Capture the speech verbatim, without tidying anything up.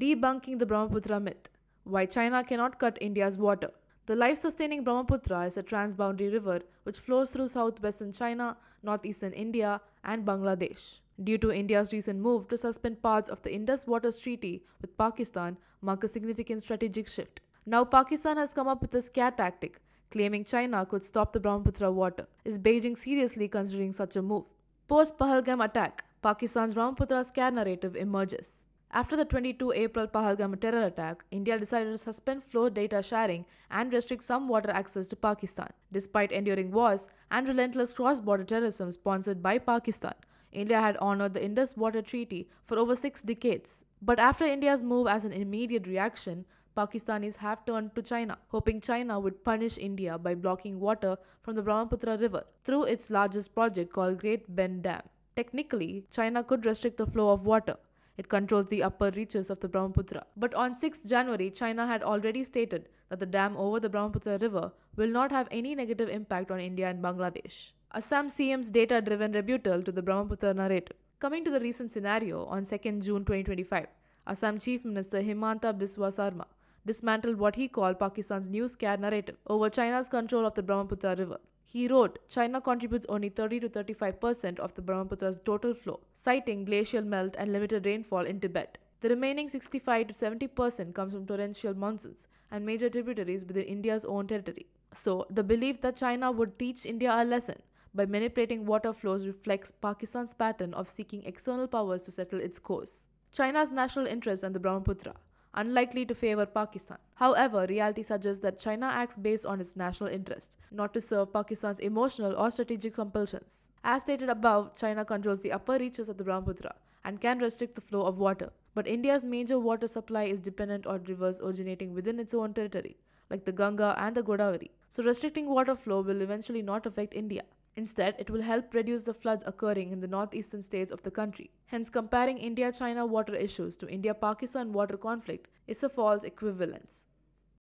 Debunking the Brahmaputra myth. Why China cannot cut India's water. The life sustaining Brahmaputra is a transboundary river which flows through southwestern China, northeastern India, and Bangladesh. Due to India's recent move to suspend parts of the Indus Waters Treaty with Pakistan, mark a significant strategic shift. Now, Pakistan has come up with a scare tactic, claiming China could stop the Brahmaputra water. Is Beijing seriously considering such a move? Post Pahalgam attack, Pakistan's Brahmaputra scare narrative emerges. After the twenty-second of April Pahalgam terror attack, India decided to suspend flow data sharing and restrict some water access to Pakistan. Despite enduring wars and relentless cross border terrorism sponsored by Pakistan, India had honored the Indus Water Treaty for over six decades. But after India's move as an immediate reaction, Pakistanis have turned to China, hoping China would punish India by blocking water from the Brahmaputra River through its largest project called Great Bend Dam. Technically, China could restrict the flow of water. It controls the upper reaches of the Brahmaputra. But on sixth of January, China had already stated that the dam over the Brahmaputra River will not have any negative impact on India and Bangladesh. Assam C M's data-driven rebuttal to the Brahmaputra narrative. Coming to the recent scenario, on second of June twenty twenty-five, Assam Chief Minister Himanta Biswa Sarma dismantled what he called Pakistan's new scare narrative over China's control of the Brahmaputra River. He wrote, China contributes only thirty to thirty-five percent of the Brahmaputra's total flow, citing glacial melt and limited rainfall in Tibet. The remaining sixty-five to seventy percent comes from torrential monsoons and major tributaries within India's own territory. So, the belief that China would teach India a lesson by manipulating water flows reflects Pakistan's pattern of seeking external powers to settle its course. China's national interest in the Brahmaputra, unlikely to favor Pakistan. However, reality suggests that China acts based on its national interest, not to serve Pakistan's emotional or strategic compulsions. As stated above, China controls the upper reaches of the Brahmaputra and can restrict the flow of water. But India's major water supply is dependent on rivers originating within its own territory, like the Ganga and the Godavari. So restricting water flow will eventually not affect India. Instead, it will help reduce the floods occurring in the northeastern states of the country. Hence, comparing India-China water issues to India-Pakistan water conflict is a false equivalence.